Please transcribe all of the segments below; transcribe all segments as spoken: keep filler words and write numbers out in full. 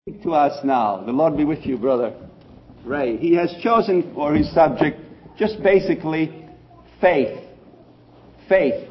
Speak to us now. The Lord be with you, Brother Ray. He has chosen for his subject just basically faith. Faith.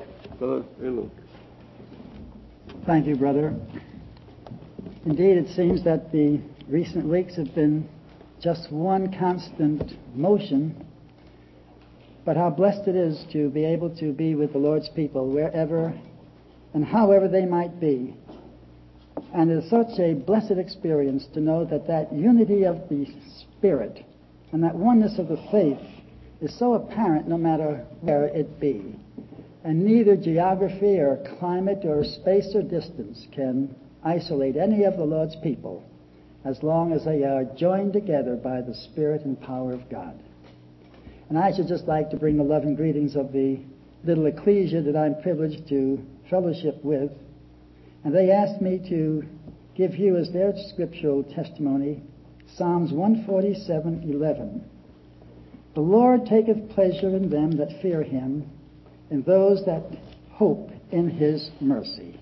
Thank you, brother. Indeed, it seems that the recent weeks have been just one constant motion, but how blessed it is to be able to be with the Lord's people wherever and however they might be. And it is such a blessed experience to know that that unity of the Spirit and that oneness of the faith is so apparent no matter where it be. And neither geography or climate or space or distance can isolate any of the Lord's people as long as they are joined together by the Spirit and power of God. And I should just like to bring the love and greetings of the little ecclesia that I'm privileged to fellowship with. And they asked me to give you as their scriptural testimony Psalms one forty-seven eleven. The Lord taketh pleasure in them that fear him, and those that hope in his mercy.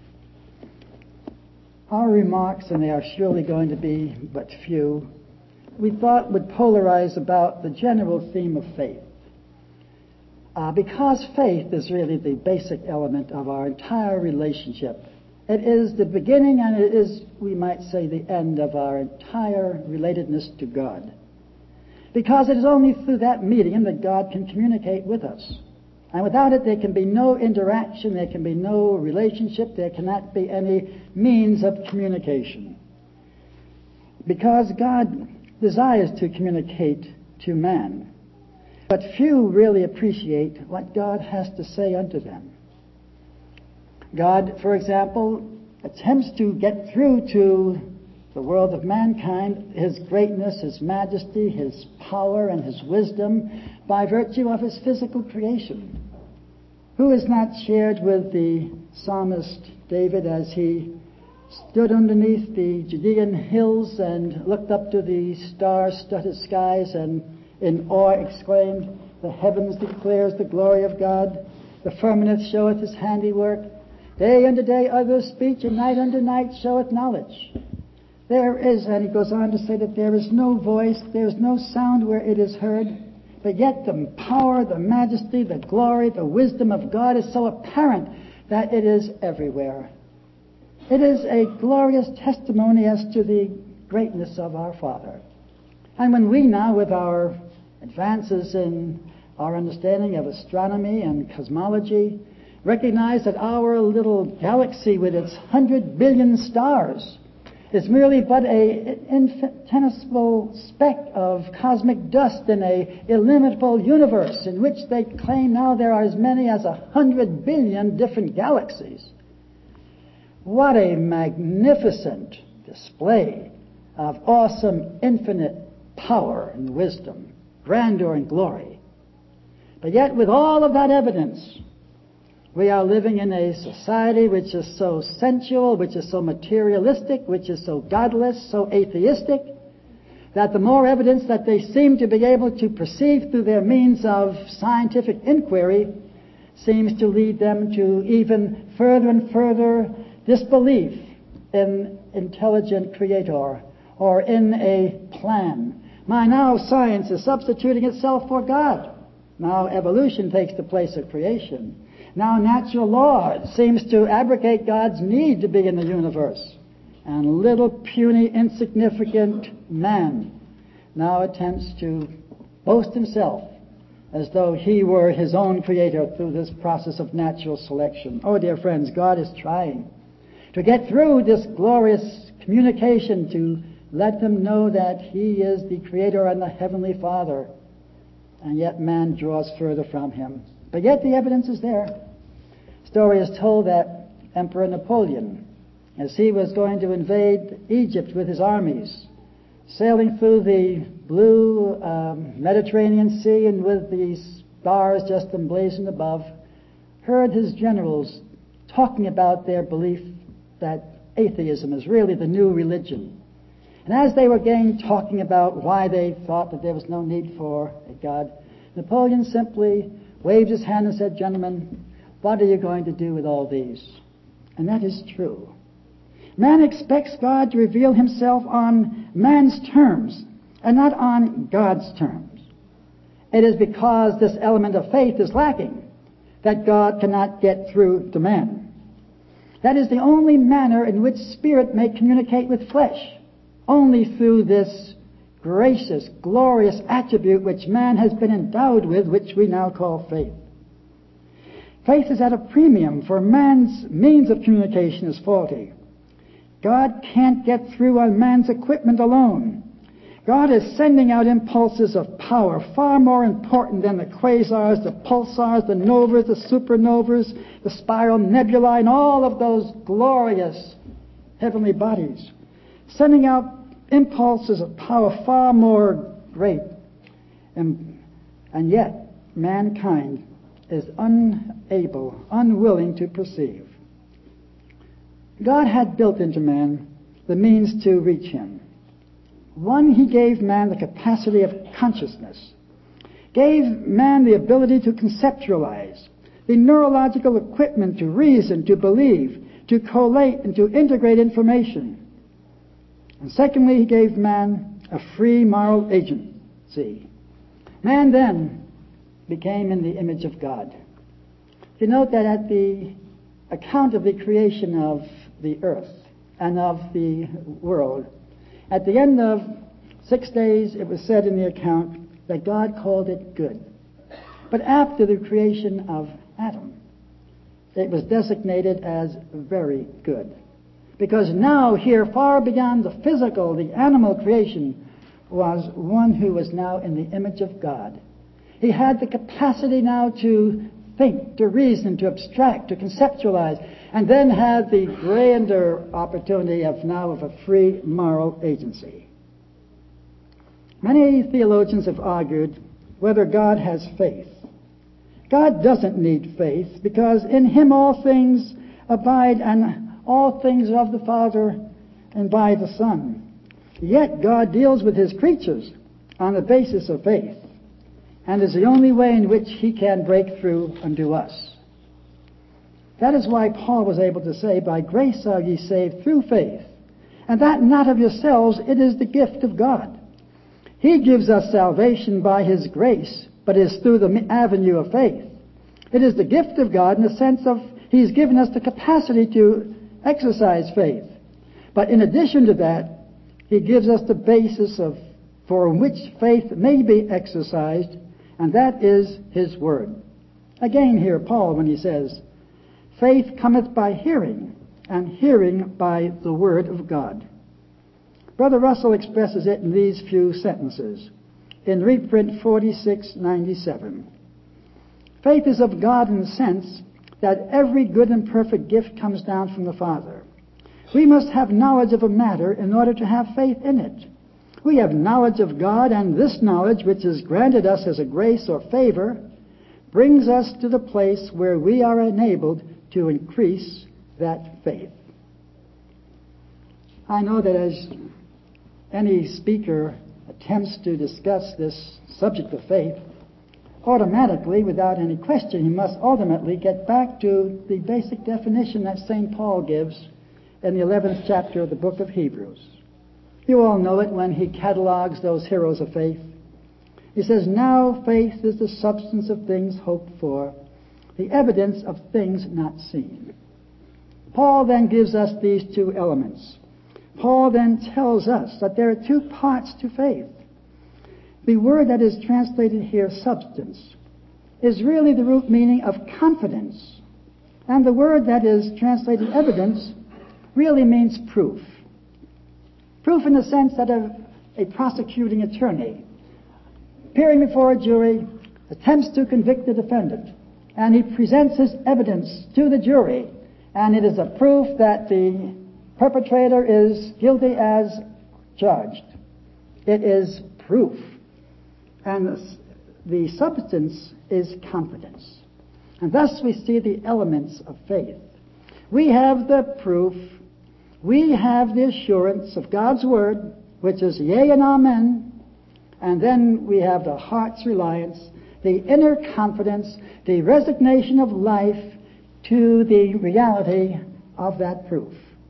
Our remarks, and they are surely going to be but few, we thought would polarize about the general theme of faith. Uh, because faith is really the basic element of our entire relationship. It is the beginning and it is, we might say, the end of our entire relatedness to God. Because it is only through that medium that God can communicate with us. And without it, there can be no interaction, there can be no relationship, there cannot be any means of communication. Because God desires to communicate to man, but few really appreciate what God has to say unto them. God, for example, attempts to get through to the world of mankind His greatness, His majesty, His power, and His wisdom by virtue of His physical creation. Who is not shared with the psalmist David as he stood underneath the Judean hills and looked up to the star-studded skies and in awe exclaimed, "The heavens declares the glory of God, the firmament showeth His handiwork. Day unto day uttereth speech, and night unto night showeth knowledge." There is, and he goes on to say that there is no voice, there is no sound where it is heard, but yet the power, the majesty, the glory, the wisdom of God is so apparent that it is everywhere. It is a glorious testimony as to the greatness of our Father. And when we now, with our advances in our understanding of astronomy and cosmology, recognize that our little galaxy with its hundred billion stars is merely but a infinitesimal speck of cosmic dust in a illimitable universe in which they claim now there are as many as a hundred billion different galaxies. What a magnificent display of awesome infinite power and wisdom, grandeur and glory. But yet with all of that evidence, we are living in a society which is so sensual, which is so materialistic, which is so godless, so atheistic, that the more evidence that they seem to be able to perceive through their means of scientific inquiry seems to lead them to even further and further disbelief in intelligent creator or in a plan. My, now science is substituting itself for God. Now evolution takes the place of creation. Now natural law seems to abrogate God's need to be in the universe. And little puny, insignificant man now attempts to boast himself as though he were his own creator through this process of natural selection. Oh, dear friends, God is trying to get through this glorious communication to let them know that He is the Creator and the Heavenly Father. And yet man draws further from Him. But yet the evidence is there. Story is told that Emperor Napoleon, as he was going to invade Egypt with his armies, sailing through the blue um, Mediterranean Sea and with the stars just emblazoned above, heard his generals talking about their belief that atheism is really the new religion. And as they were again talking about why they thought that there was no need for a God, Napoleon simply waved his hand and said, "Gentlemen, what are you going to do with all these?" And that is true. Man expects God to reveal himself on man's terms and not on God's terms. It is because this element of faith is lacking that God cannot get through to man. That is the only manner in which spirit may communicate with flesh, only through this gracious, glorious attribute which man has been endowed with, which we now call faith. Faith is at a premium, for man's means of communication is faulty. God can't get through on man's equipment alone. God is sending out impulses of power far more important than the quasars, the pulsars, the novas, the supernovas, the spiral nebulae, and all of those glorious heavenly bodies. Sending out impulses of power far more great. And, and yet, mankind is unable, unwilling to perceive. God had built into man the means to reach him. One, he gave man the capacity of consciousness, gave man the ability to conceptualize, the neurological equipment to reason, to believe, to collate, and to integrate information. And secondly, he gave man a free moral agency. Man then became in the image of God. You note that at the account of the creation of the earth and of the world, at the end of six days, it was said in the account that God called it good. But after the creation of Adam, it was designated as very good. Because now here, far beyond the physical, the animal creation, was one who was now in the image of God. He had the capacity now to think, to reason, to abstract, to conceptualize, and then had the grander opportunity of now of a free moral agency. Many theologians have argued whether God has faith. God doesn't need faith because in him all things abide and all things are of the Father and by the Son. Yet God deals with his creatures on the basis of faith, and is the only way in which he can break through unto us. That is why Paul was able to say, by grace are ye saved through faith, and that not of yourselves, it is the gift of God. He gives us salvation by his grace, but is through the avenue of faith. It is the gift of God in the sense of he's given us the capacity to exercise faith. But in addition to that, he gives us the basis of for which faith may be exercised, and that is his word. Again here, Paul, when he says, faith cometh by hearing, and hearing by the word of God. Brother Russell expresses it in these few sentences, in reprint forty-six ninety-seven. Faith is of God in the sense that every good and perfect gift comes down from the Father. We must have knowledge of a matter in order to have faith in it. We have knowledge of God, and this knowledge, which is granted us as a grace or favor, brings us to the place where we are enabled to increase that faith. I know that as any speaker attempts to discuss this subject of faith, automatically, without any question, he must ultimately get back to the basic definition that Saint Paul gives in the eleventh chapter of the book of Hebrews. You all know it when he catalogues those heroes of faith. He says, now faith is the substance of things hoped for, the evidence of things not seen. Paul then gives us these two elements. Paul then tells us that there are two parts to faith. The word that is translated here, substance, is really the root meaning of confidence. And the word that is translated evidence really means proof. Proof in the sense that a, a prosecuting attorney, appearing before a jury, attempts to convict the defendant, and he presents his evidence to the jury, and it is a proof that the perpetrator is guilty as charged. It is proof. And the substance is confidence. And thus we see the elements of faith. We have the proof. We have the assurance of God's word, which is yea and amen. And then we have the heart's reliance, the inner confidence, the resignation of life to the reality of that proof.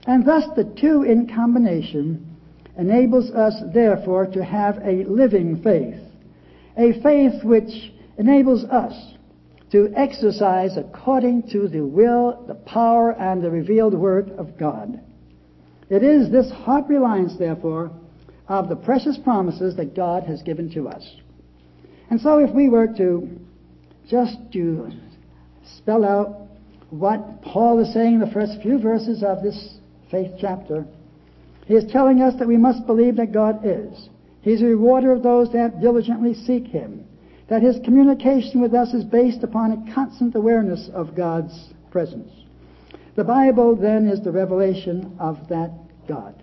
And thus the two in combination enables us, therefore, to have a living faith, a faith which enables us to exercise according to the will, the power, and the revealed Word of God. It is this heart reliance, therefore, of the precious promises that God has given to us. And so if we were to just to spell out what Paul is saying in the first few verses of this faith chapter, he is telling us that we must believe that God is. He's a rewarder of those that diligently seek Him, that His communication with us is based upon a constant awareness of God's presence. The Bible, then, is the revelation of that God.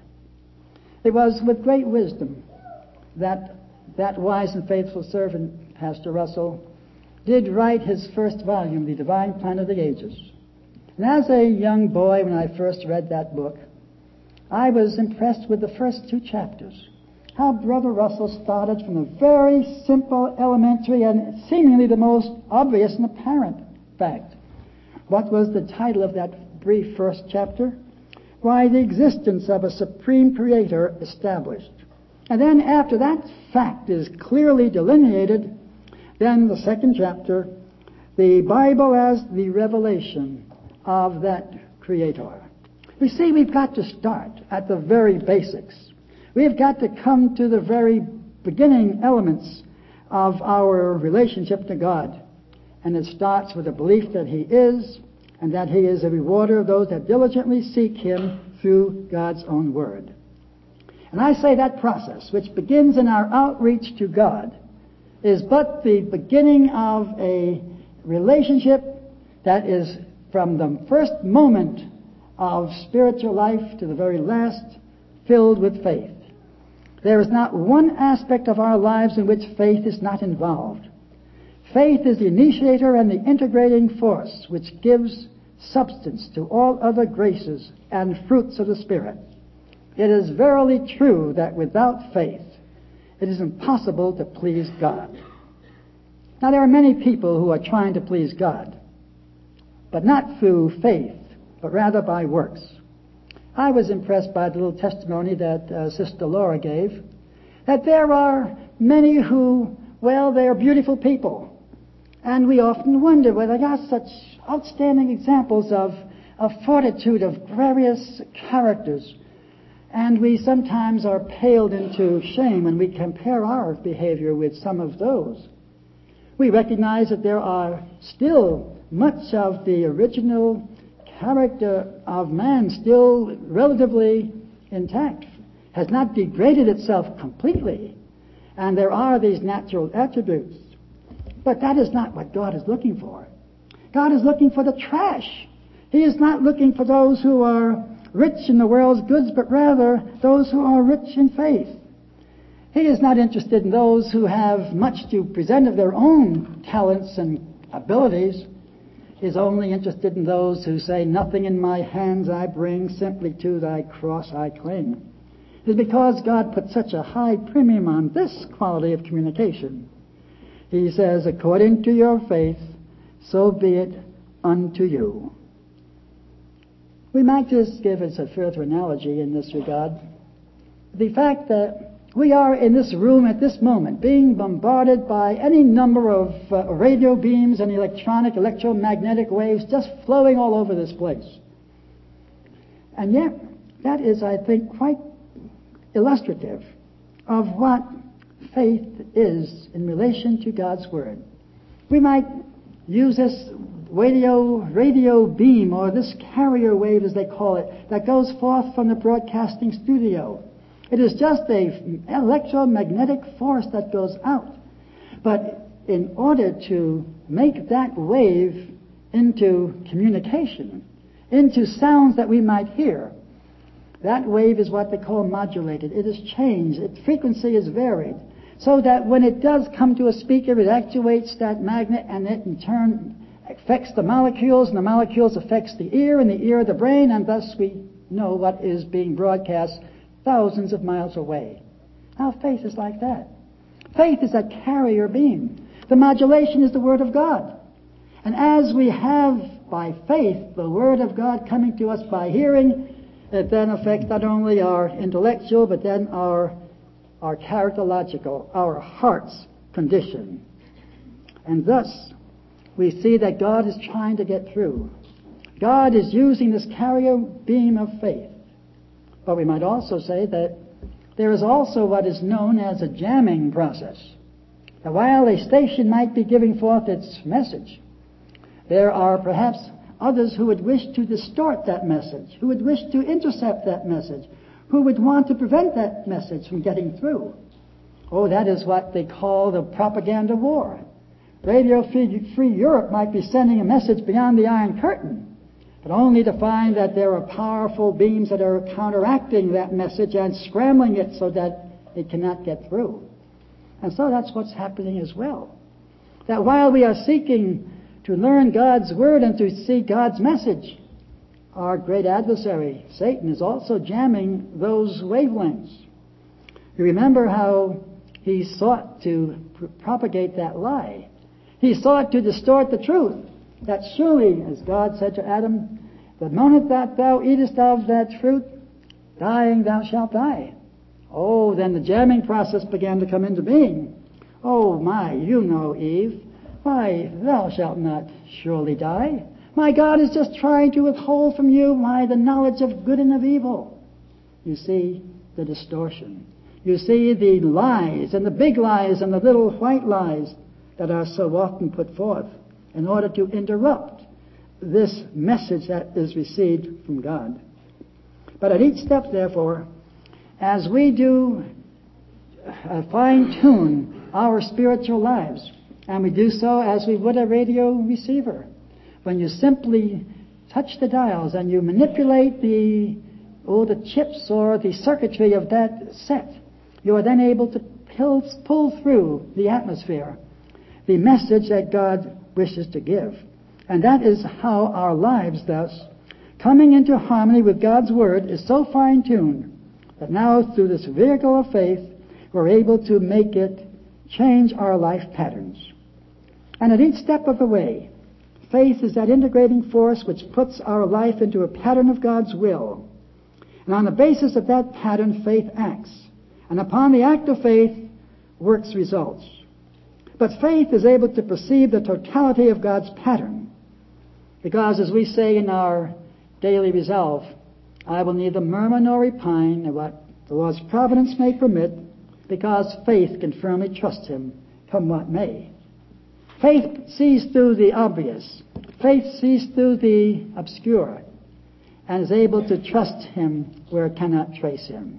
It was with great wisdom that that wise and faithful servant, Pastor Russell, did write his first volume, The Divine Plan of the Ages. And as a young boy, when I first read that book, I was impressed with the first two chapters. How Brother Russell started from a very simple, elementary, and seemingly the most obvious and apparent fact. What was the title of that brief first chapter? Why, the existence of a supreme creator established. And then after that fact is clearly delineated, then the second chapter, the Bible as the revelation of that creator. We see we've got to start at the very basics. We've got to come to the very beginning elements of our relationship to God. And it starts with a belief that He is, and that He is a rewarder of those that diligently seek Him through God's own Word. And I say that process, which begins in our outreach to God, is but the beginning of a relationship that is from the first moment of spiritual life to the very last filled with faith. There is not one aspect of our lives in which faith is not involved. Faith is the initiator and the integrating force which gives substance to all other graces and fruits of the Spirit. It is verily true that without faith it is impossible to please God. Now there are many people who are trying to please God, but not through faith, but rather by works. I was impressed by the little testimony that uh, Sister Laura gave, that there are many who, well, they are beautiful people. And we often wonder, well, they got such outstanding examples of, of fortitude, of various characters. And we sometimes are paled into shame when we compare our behavior with some of those. We recognize that there are still much of the original character of man still relatively intact, has not degraded itself completely. And there are these natural attributes. But that is not what God is looking for. God is looking for the trash. He is not looking for those who are rich in the world's goods, but rather those who are rich in faith. He is not interested in those who have much to present of their own talents and abilities. He is only interested in those who say, nothing in my hands I bring, simply to thy cross I cling. It is because God put such a high premium on this quality of communication. He says, according to your faith, so be it unto you. We might just give as a further analogy in this regard the fact that we are in this room at this moment being bombarded by any number of uh, radio beams and electronic, electromagnetic waves just flowing all over this place. And yet, that is, I think, quite illustrative of what faith is in relation to God's Word. We might use this radio, radio beam, or this carrier wave, as they call it, that goes forth from the broadcasting studio. It is just an electromagnetic force that goes out. But in order to make that wave into communication, into sounds that we might hear, that wave is what they call modulated. It is changed. Its frequency is varied. So that when it does come to a speaker, it actuates that magnet, and it in turn affects the molecules, and the molecules affects the ear, and the ear the brain, and thus we know what is being broadcast thousands of miles away. Now faith is like that. Faith is that carrier beam. The modulation is the Word of God. And as we have by faith the Word of God coming to us by hearing, it then affects not only our intellectual, but then our, our characterological, our heart's condition. And thus, we see that God is trying to get through. God is using this carrier beam of faith. But we might also say that there is also what is known as a jamming process. Now, while a station might be giving forth its message, there are perhaps others who would wish to distort that message, who would wish to intercept that message, who would want to prevent that message from getting through. Oh, that is what they call the propaganda war. Radio Free Europe might be sending a message beyond the Iron Curtain, but only to find that there are powerful beams that are counteracting that message and scrambling it so that it cannot get through. And so that's what's happening as well. That while we are seeking to learn God's Word and to see God's message, our great adversary, Satan, is also jamming those wavelengths. You remember how he sought to pr- propagate that lie. He sought to distort the truth. That surely, as God said to Adam, the moment that thou eatest of that fruit, dying thou shalt die. Oh, then the jamming process began to come into being. Oh my, you know, Eve, why, thou shalt not surely die. My God is just trying to withhold from you, why, the knowledge of good and of evil. You see the distortion. You see the lies, and the big lies, and the little white lies that are so often put forth in order to interrupt this message that is received from God. But at each step, therefore, as we do uh, fine-tune our spiritual lives, and we do so as we would a radio receiver, when you simply touch the dials and you manipulate the, oh, the chips or the circuitry of that set, you are then able to pull, pull through the atmosphere the message that God wishes to give. And that is how our lives, thus, coming into harmony with God's Word, is so fine-tuned that now, through this vehicle of faith, we're able to make it change our life patterns. And at each step of the way, faith is that integrating force which puts our life into a pattern of God's will. And on the basis of that pattern, faith acts. And upon the act of faith, works results. But faith is able to perceive the totality of God's pattern. Because, as we say in our daily resolve, I will neither murmur nor repine at what the Lord's providence may permit, because faith can firmly trust Him, come what may. Faith sees through the obvious. Faith sees through the obscure, and is able to trust Him where it cannot trace Him.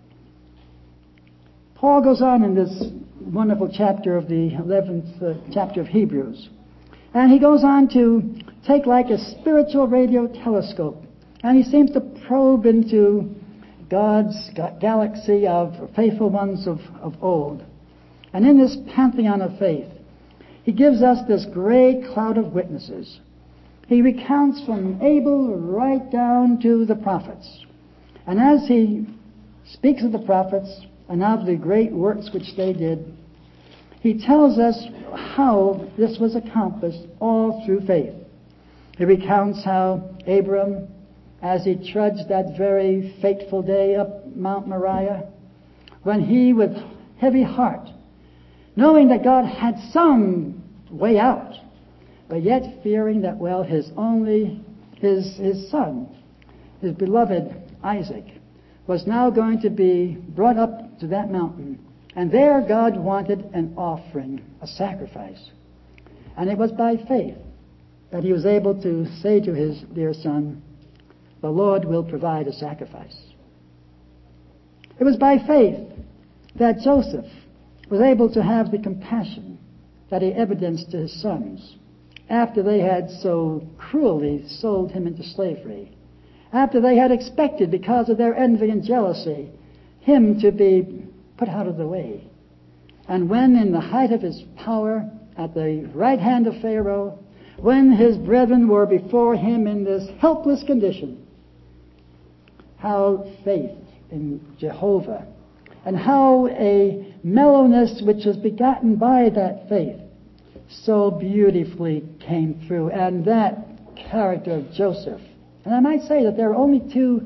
Paul goes on in this wonderful chapter of the eleventh uh, chapter of Hebrews, and he goes on to take like a spiritual radio telescope, and he seems to probe into God's galaxy of faithful ones of, of old. And in this pantheon of faith, he gives us this great cloud of witnesses. He recounts from Abel right down to the prophets. And as he speaks of the prophets and of the great works which they did, he tells us how this was accomplished all through faith. He recounts how Abram, as he trudged that very fateful day up Mount Moriah, when he, with heavy heart, knowing that God had some way out, but yet fearing that, well, his only, his, his son, his beloved Isaac, was now going to be brought up to that mountain. And there God wanted an offering, a sacrifice. And it was by faith that he was able to say to his dear son, the Lord will provide a sacrifice. It was by faith that Joseph was able to have the compassion that he evidenced to his sons after they had so cruelly sold him into slavery, after they had expected, because of their envy and jealousy, him to be put out of the way. And when in the height of his power, at the right hand of Pharaoh, when his brethren were before him in this helpless condition, how faith in Jehovah, and how a mellowness which was begotten by that faith so beautifully came through. And that character of Joseph. And I might say that there are only two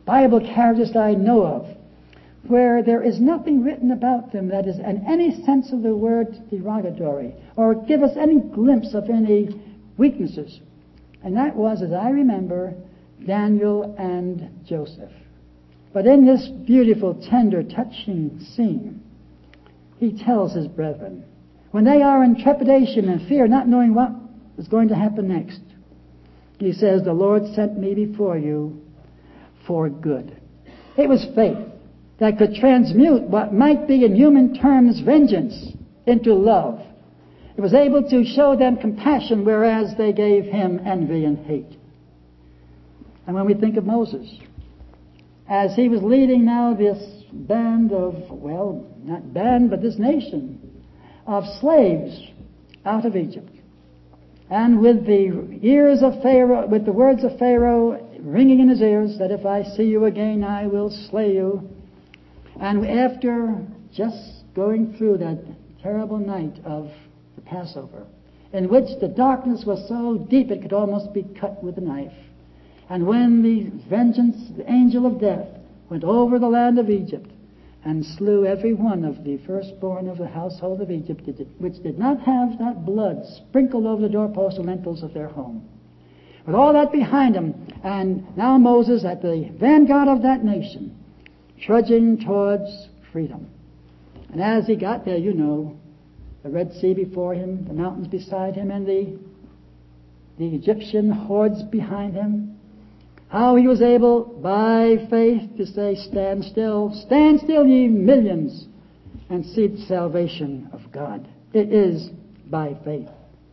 Bible characters that I know of where there is nothing written about them that is in any sense of the word derogatory or give us any glimpse of any weaknesses. And that was, as I remember, Daniel and Joseph. But in this beautiful, tender, touching scene, he tells his brethren, when they are in trepidation and fear, not knowing what is going to happen next, he says, the Lord sent me before you for good. It was faith that could transmute what might be in human terms vengeance into love. It was able to show them compassion, whereas they gave him envy and hate. And when we think of Moses, as he was leading now this band of, well, not band, but this nation of slaves out of Egypt, and with the ears of Pharaoh, with the words of Pharaoh ringing in his ears, that if I see you again, I will slay you. And after just going through that terrible night of the Passover, in which the darkness was so deep it could almost be cut with a knife, and when the vengeance, the angel of death, went over the land of Egypt and slew every one of the firstborn of the household of Egypt, which did not have that blood sprinkled over the doorposts and lintels of their home. With all that behind him, and now Moses at the vanguard of that nation, trudging towards freedom. And as he got there, you know, the Red Sea before him, the mountains beside him, and the, the Egyptian hordes behind him, how he was able, by faith, to say, stand still, stand still, ye millions, and see the salvation of God. It is by faith.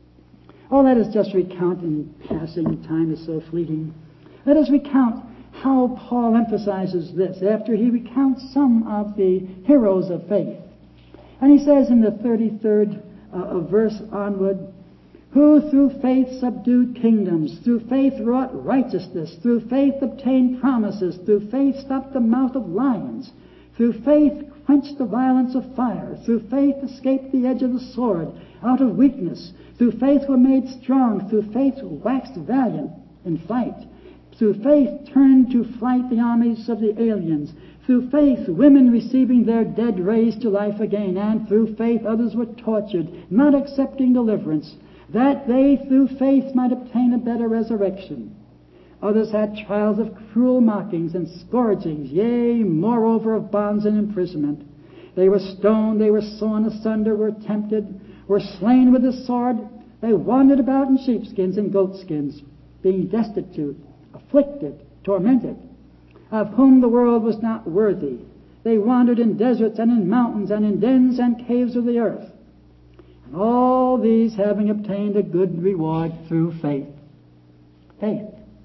Oh, let us just recount in passing, time is so fleeting. Let us recount how Paul emphasizes this after he recounts some of the heroes of faith. And he says in the thirty-third uh, verse onward, who through faith subdued kingdoms, through faith wrought righteousness, through faith obtained promises, through faith stopped the mouth of lions, through faith quenched the violence of fire, through faith escaped the edge of the sword, out of weakness, through faith were made strong, through faith waxed valiant in fight, through faith turned to flight the armies of the aliens, through faith women receiving their dead raised to life again, and through faith others were tortured, not accepting deliverance, that they through faith might obtain a better resurrection. Others had trials of cruel mockings and scourgings, yea, moreover of bonds and imprisonment. They were stoned, they were sawn asunder, were tempted, were slain with the sword. They wandered about in sheepskins and goatskins, being destitute, afflicted, tormented, of whom the world was not worthy. They wandered in deserts and in mountains and in dens and caves of the earth. And all these having obtained a good reward through faith. Faith.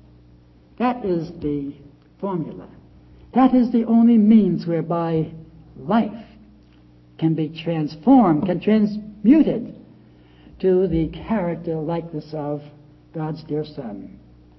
That is the formula. That is the only means whereby life can be transformed, can transmuted to the character likeness of God's dear Son.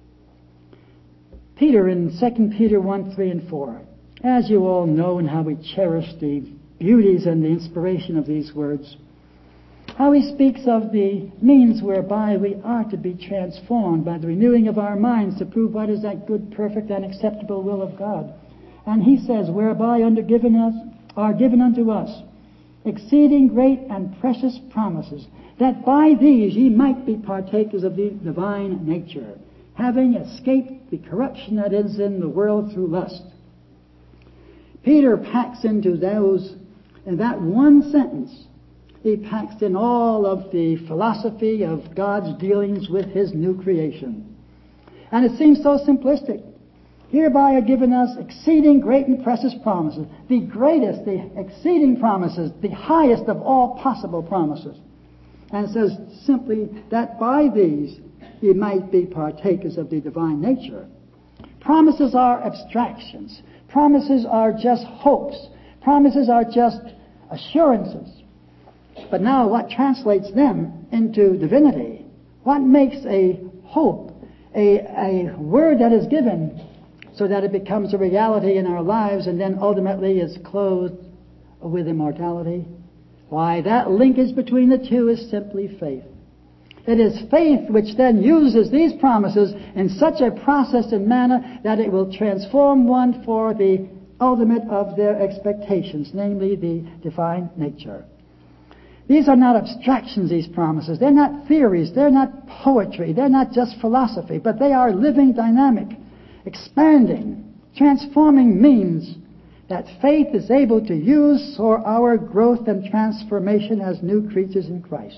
Peter in Second Peter one, three and four. As you all know and how we cherish the beauties and the inspiration of these words, how he speaks of the means whereby we are to be transformed by the renewing of our minds to prove what is that good, perfect, and acceptable will of God. And he says, whereby under given us are given unto us exceeding great and precious promises, that by these ye might be partakers of the divine nature, having escaped the corruption that is in the world through lust. Peter packs into those, in that one sentence, he packs in all of the philosophy of God's dealings with his new creation. And it seems so simplistic. Hereby are given us exceeding great and precious promises, the greatest, the exceeding promises, the highest of all possible promises. And it says simply that by these ye might be partakers of the divine nature. Promises are abstractions. Promises are just hopes. Promises are just assurances. But now what translates them into divinity? What makes a hope, a, a word that is given so that it becomes a reality in our lives and then ultimately is clothed with immortality? Why, that linkage between the two is simply faith. It is faith which then uses these promises in such a process and manner that it will transform one for the ultimate of their expectations, namely the divine nature. These are not abstractions, these promises. They're not theories. They're not poetry. They're not just philosophy, but they are living, dynamic, expanding, transforming means that faith is able to use for our growth and transformation as new creatures in Christ.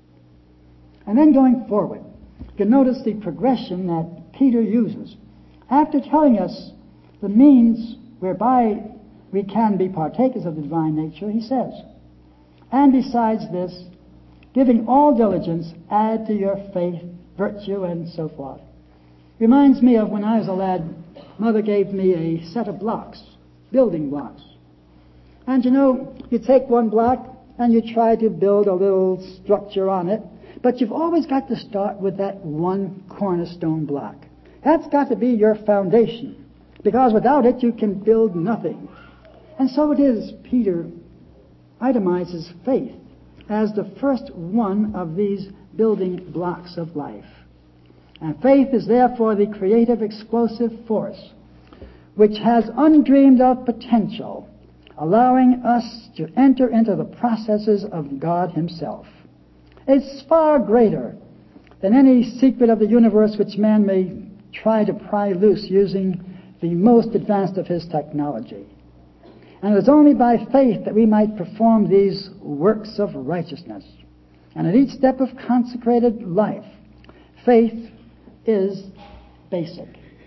And then going forward, you can notice the progression that Peter uses. After telling us the means whereby we can be partakers of the divine nature, he says, and besides this, giving all diligence, add to your faith virtue and so forth. Reminds me of when I was a lad, Mother gave me a set of blocks, building blocks. And you know, you take one block and you try to build a little structure on it, but you've always got to start with that one cornerstone block. That's got to be your foundation, because without it you can build nothing. And so it is, Peter itemizes faith as the first one of these building blocks of life. And faith is therefore the creative explosive force which has undreamed of potential, allowing us to enter into the processes of God himself. It's far greater than any secret of the universe which man may try to pry loose using the most advanced of his technology. And it is only by faith that we might perform these works of righteousness. And at each step of consecrated life, faith is basic.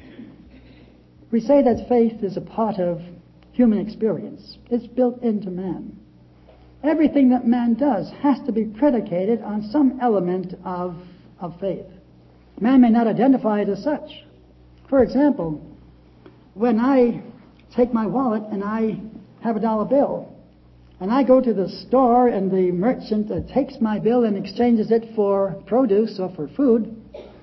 We say that faith is a part of human experience. It's built into man. Everything that man does has to be predicated on some element of, of faith. Man may not identify it as such. For example, when I take my wallet and I have a dollar bill, and I go to the store and the merchant uh, takes my bill and exchanges it for produce or for food,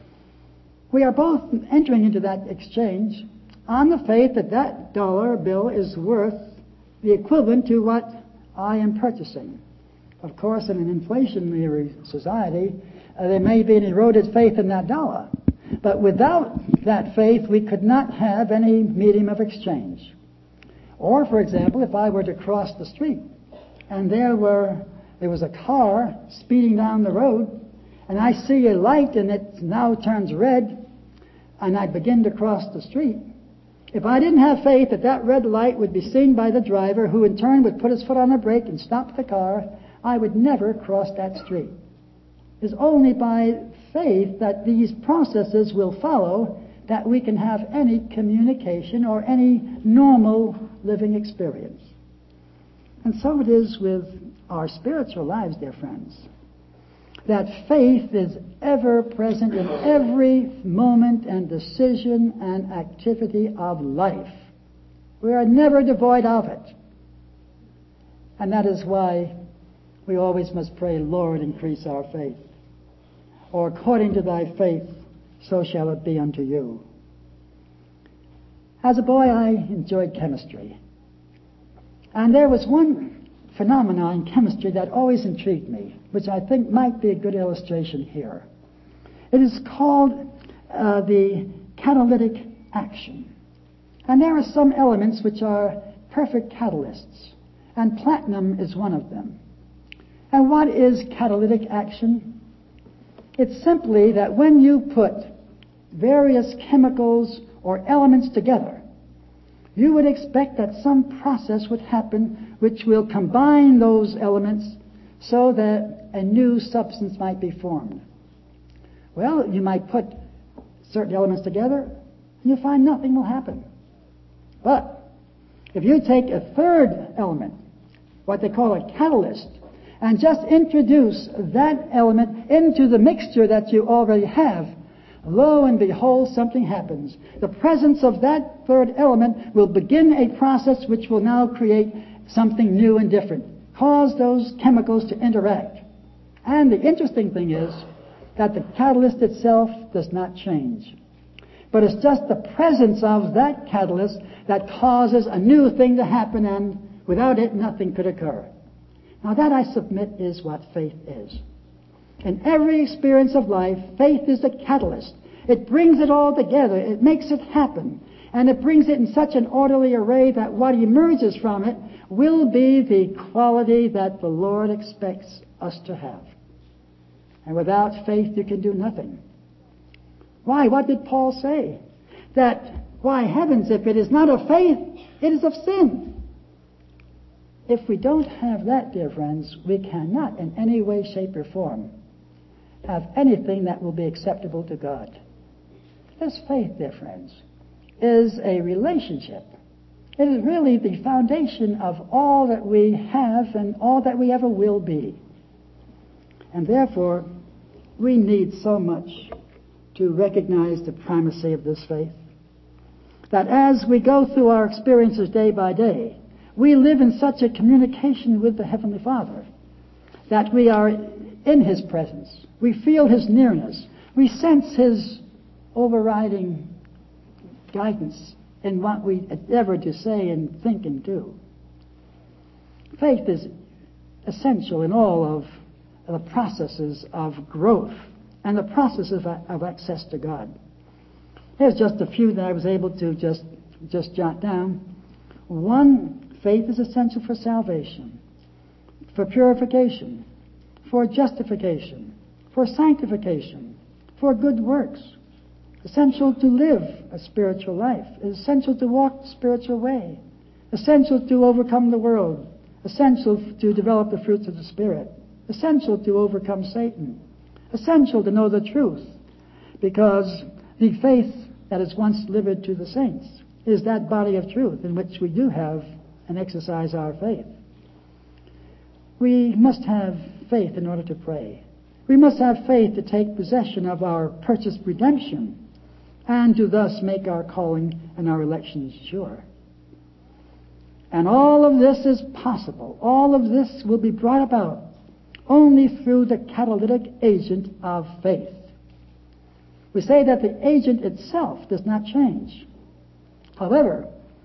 we are both entering into that exchange on the faith that that dollar bill is worth the equivalent to what I am purchasing. Of course, in an inflationary society, uh, there may be an eroded faith in that dollar. But without that faith, we could not have any medium of exchange. Or, for example, if I were to cross the street and there were there was a car speeding down the road and I see a light and it now turns red and I begin to cross the street, if I didn't have faith that that red light would be seen by the driver, who in turn would put his foot on the brake and stop the car, I would never cross that street. It's only by faith that these processes will follow that we can have any communication or any normal living experience. And so it is with our spiritual lives, dear friends, that faith is ever present in every moment and decision and activity of life. We are never devoid of it. And that is why we always must pray, Lord, increase our faith. Or according to thy faith, so shall it be unto you. As a boy, I enjoyed chemistry. And there was one phenomenon in chemistry that always intrigued me, which I think might be a good illustration here. It is called uh, the catalytic action. And there are some elements which are perfect catalysts, and platinum is one of them. And what is catalytic action? It's simply that when you put various chemicals or elements together, you would expect that some process would happen which will combine those elements so that a new substance might be formed. Well, you might put certain elements together and you find nothing will happen. But if you take a third element, what they call a catalyst, and just introduce that element into the mixture that you already have, lo and behold, something happens. The presence of that third element will begin a process which will now create something new and different, cause those chemicals to interact. And the interesting thing is that the catalyst itself does not change. But it's just the presence of that catalyst that causes a new thing to happen, and without it, nothing could occur. Now that, I submit, is what faith is. In every experience of life, faith is the catalyst. It brings it all together. It makes it happen. And it brings it in such an orderly array that what emerges from it will be the quality that the Lord expects us to have. And without faith, you can do nothing. Why? What did Paul say? That, why heavens, if it is not of faith, it is of sin. If we don't have that, dear friends, we cannot in any way, shape, or form have anything that will be acceptable to God. This faith, dear friends, is a relationship. It is really the foundation of all that we have and all that we ever will be. And therefore, we need so much to recognize the primacy of this faith. That as we go through our experiences day by day, we live in such a communication with the Heavenly Father that we are in His presence. We feel His nearness. We sense His overriding guidance in what we endeavor to say and think and do. Faith is essential in all of the processes of growth and the processes of, of access to God. Here's just a few that I was able to just, just jot down. One, faith is essential for salvation, for purification, for justification, for sanctification, for good works. Essential to live a spiritual life. Essential to walk the spiritual way. Essential to overcome the world. Essential to develop the fruits of the Spirit. Essential to overcome Satan. Essential to know the truth. Because the faith that is once delivered to the saints is that body of truth in which we do have and exercise our faith. We must have faith in order to pray. We must have faith to take possession of our purchased redemption and to thus make our calling and our election sure. And all of this is possible. All of this will be brought about only through the catalytic agent of faith. We say that the agent itself does not change. However,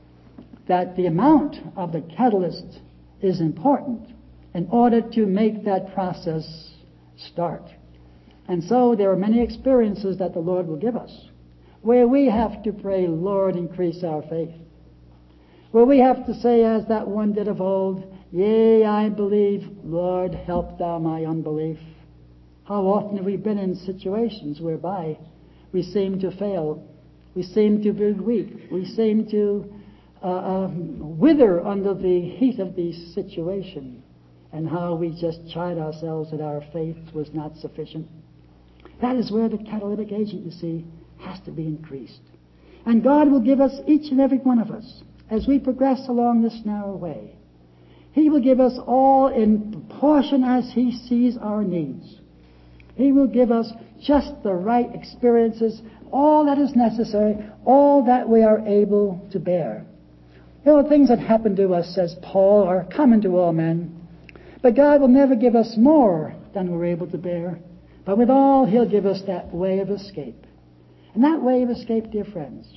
that the amount of the catalyst is important in order to make that process start. And so there are many experiences that the Lord will give us where we have to pray, Lord, increase our faith. Where we have to say, as that one did of old, yea, I believe, Lord, help thou my unbelief. How often have we been in situations whereby we seem to fail, we seem to be weak, we seem to uh, uh, wither under the heat of the situation, and how we just chide ourselves that our faith was not sufficient. That is where the catalytic agent, you see, has to be increased. And God will give us, each and every one of us, as we progress along this narrow way, He will give us all in proportion as He sees our needs. He will give us just the right experiences, all that is necessary, all that we are able to bear. You know, things that happen to us, says Paul, are common to all men. But God will never give us more than we're able to bear. But withal, He'll give us that way of escape. And that way of escape, dear friends,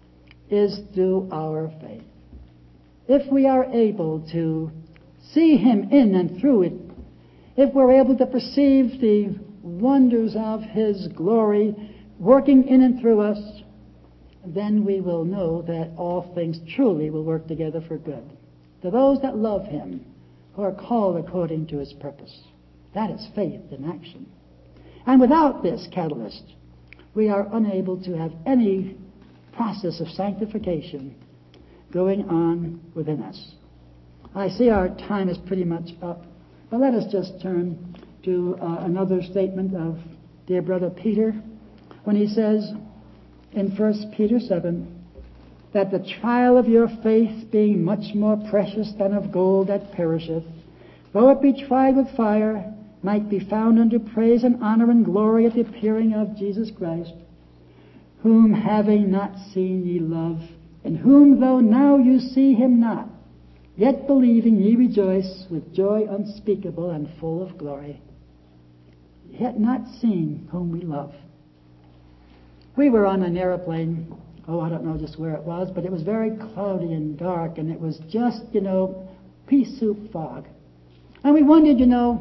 is through our faith. If we are able to see Him in and through it, if we're able to perceive the wonders of His glory working in and through us, then we will know that all things truly will work together for good to those that love Him, who are called according to His purpose. That is faith in action. And without this catalyst, we are unable to have any process of sanctification going on within us. I see our time is pretty much up, but let us just turn to uh, another statement of dear brother Peter, when he says in First Peter seven, that the trial of your faith, being much more precious than of gold that perisheth, though it be tried with fire, might be found unto praise and honor and glory at the appearing of Jesus Christ, whom having not seen ye love, in whom though now you see Him not, yet believing ye rejoice with joy unspeakable and full of glory, yet not seeing whom we love. We were on an airplane, oh, I don't know just where it was, but it was very cloudy and dark, and it was just, you know, pea soup fog. And we wondered, you know,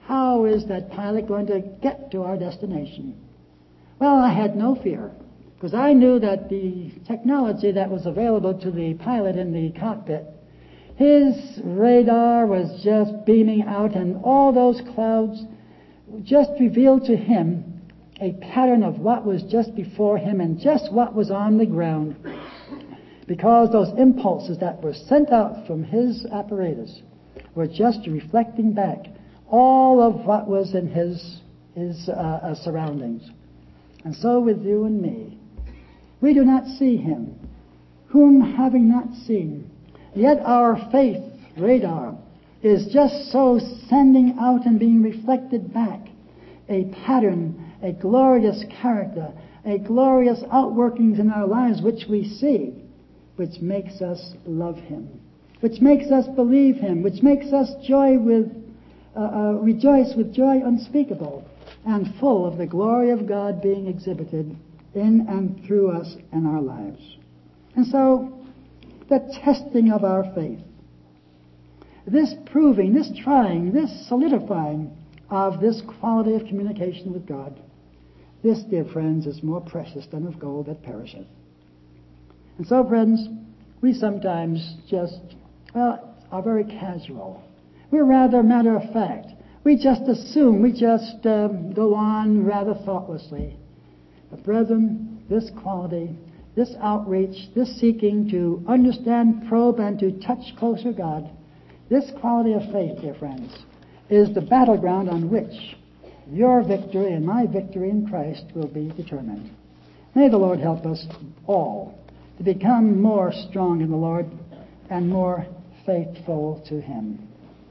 How is that pilot going to get to our destination? Well, I had no fear, because I knew that the technology that was available to the pilot in the cockpit, his radar was just beaming out, and all those clouds just revealed to him a pattern of what was just before him and just what was on the ground. Because those impulses that were sent out from his apparatus were just reflecting back all of what was in his, his uh, uh, surroundings. And so with you and me, we do not see him, whom having not seen, yet our faith radar is just so sending out and being reflected back a pattern, a glorious character, a glorious outworkings in our lives which we see, which makes us love him, which makes us believe him, which makes us joy with, uh, uh, rejoice with joy unspeakable and full of the glory of God being exhibited in and through us and our lives. And so, the testing of our faith, this proving, this trying, this solidifying of this quality of communication with God, this, dear friends, is more precious than of gold that perisheth. And so, friends, we sometimes just, well, are very casual. We're rather matter of fact. We just assume, we just um, go on rather thoughtlessly. But brethren, this quality, this outreach, this seeking to understand, probe, and to touch closer God, this quality of faith, dear friends, is the battleground on which your victory and my victory in Christ will be determined. May the Lord help us all to become more strong in the Lord and more faithful to him.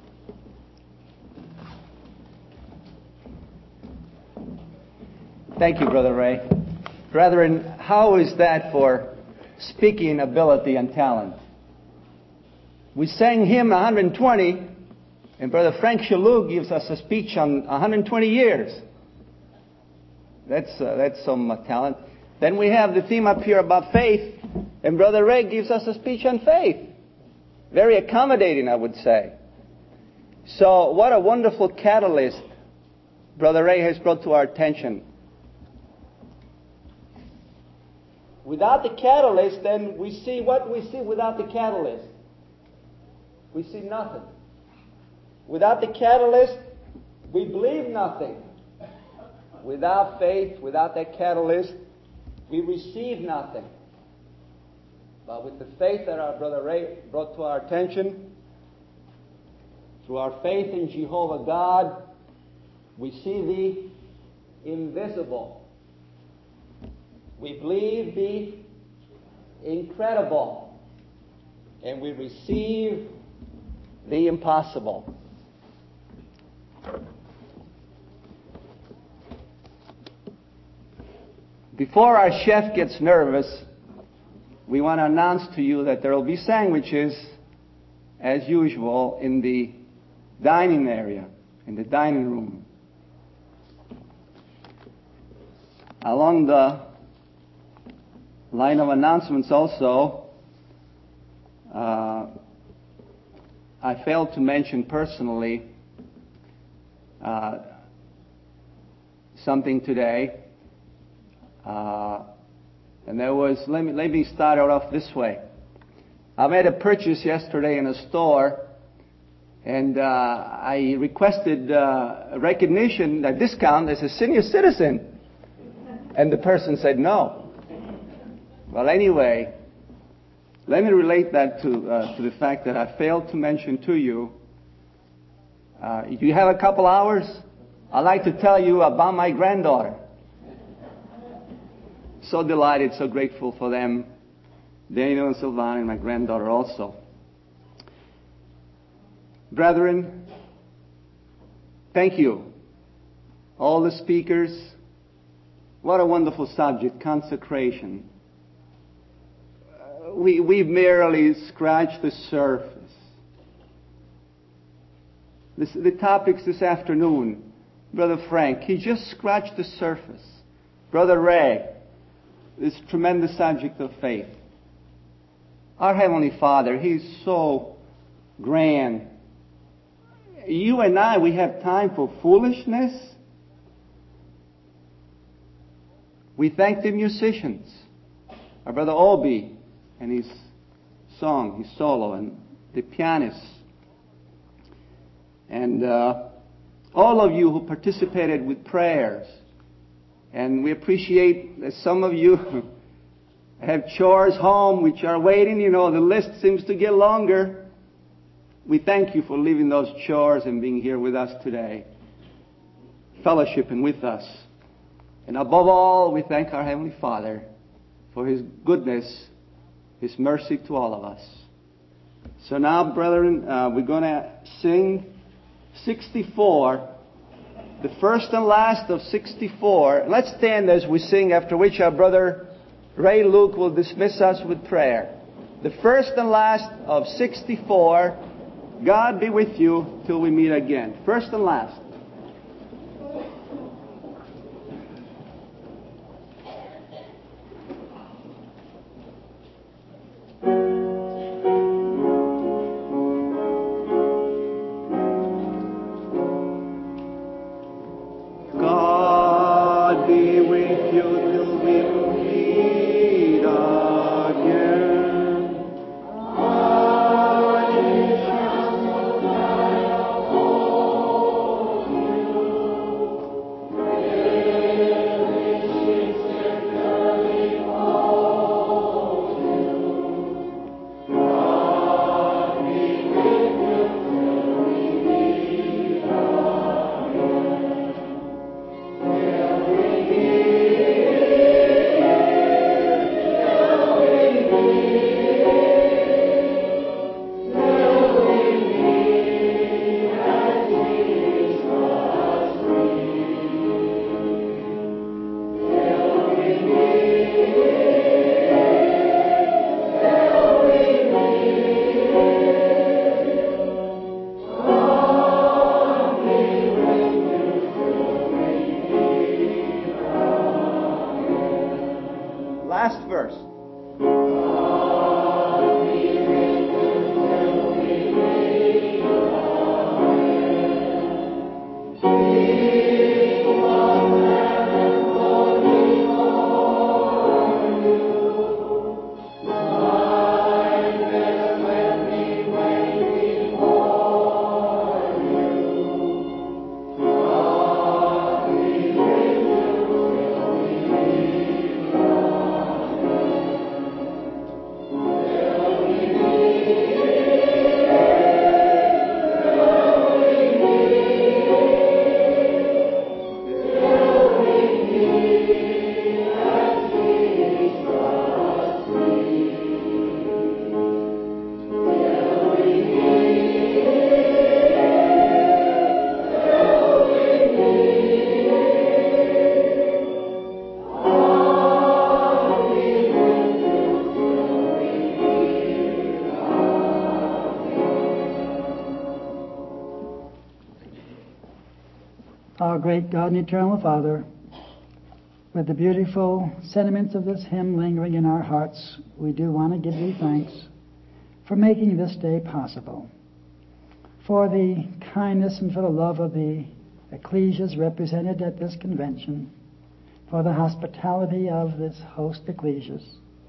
Thank you, Brother Ray. Brethren, how is that for speaking ability and talent? We sang hymn one hundred twenty, and Brother Frank Shalou gives us a speech on one hundred twenty years. That's uh, that's some uh, talent. Then we have the theme up here about faith, and Brother Ray gives us a speech on faith. Very accommodating, I would say. So what a wonderful catalyst Brother Ray has brought to our attention. Without the catalyst, then we see what we see without the catalyst. We see nothing. Without the catalyst, we believe nothing. Without faith, without that catalyst, we receive nothing. But with the faith that our Brother Ray brought to our attention, through our faith in Jehovah God, we see the invisible. We believe the incredible. And we receive the impossible. Before our chef gets nervous, we want to announce to you that there will be sandwiches, as usual, in the dining area, in the dining room. Along the line of announcements also, uh, I failed to mention personally uh, something today. Uh, and there was, let me, let me start it off this way. I made a purchase yesterday in a store, and uh, I requested uh, recognition, a discount as a senior citizen. And the person said no. Well, anyway, let me relate that to uh, to the fact that I failed to mention to you. Uh, do you have a couple hours? I'd like to tell you about my granddaughter. So delighted, so grateful for them. Daniel and Sylvana and my granddaughter also. Brethren, thank you. All the speakers. What a wonderful subject, consecration. Uh, we, we merely scratched the surface. This, the topics this afternoon, Brother Frank, he just scratched the surface. Brother Ray, this tremendous subject of faith. Our Heavenly Father, He's so grand. you and I, we have time for foolishness. We thank the musicians. Our brother Obi and his song, his solo, and the pianists. And uh, all of you who participated with prayers. And we appreciate that some of you have chores home which are waiting. You know, the list seems to get longer. We thank you for leaving those chores and being here with us today, fellowshipping with us. And above all, we thank our Heavenly Father for His goodness, His mercy to all of us. So now, brethren, uh, we're going to sing sixty-four, the first and last of sixty-four. Let's stand as we sing, after which our brother Ray Luke will dismiss us with prayer. The first and last of sixty-four. God be with you till we meet again. First and last. God be with you till we meet again. Last verse. Our great God and eternal Father, with the beautiful sentiments of this hymn lingering in our hearts, we do want to give Thee thanks for making this day possible, for the kindness and for the love of the ecclesias represented at this convention, for the hospitality of this host ecclesias.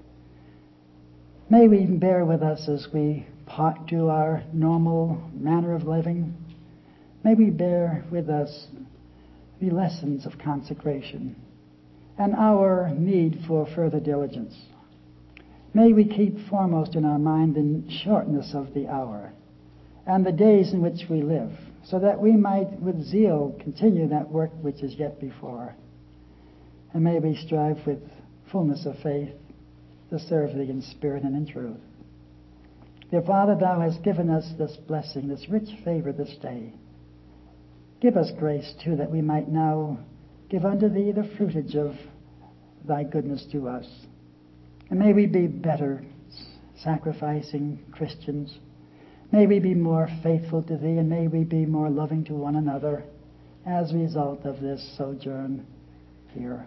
May we bear with us as we part to our normal manner of living. May we bear with us the lessons of consecration and our need for further diligence. May we keep foremost in our mind the shortness of the hour and the days in which we live, so that we might with zeal continue that work which is yet before. And may we strive with fullness of faith to serve Thee in spirit and in truth. Dear Father, Thou hast given us this blessing, this rich favor this day. Give us grace, too, that we might now give unto Thee the fruitage of Thy goodness to us. And may we be better sacrificing Christians. May we be more faithful to Thee, and may we be more loving to one another as a result of this sojourn here.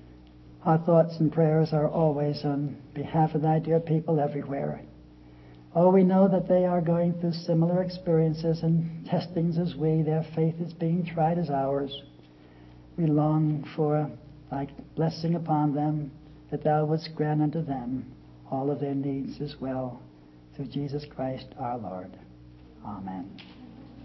Our thoughts and prayers are always on behalf of Thy dear people everywhere. Oh, we know that they are going through similar experiences and testings as we. Their faith is being tried as ours. We long for thy blessing upon them, that thou wouldst grant unto them all of their needs as well, through Jesus Christ our Lord. Amen.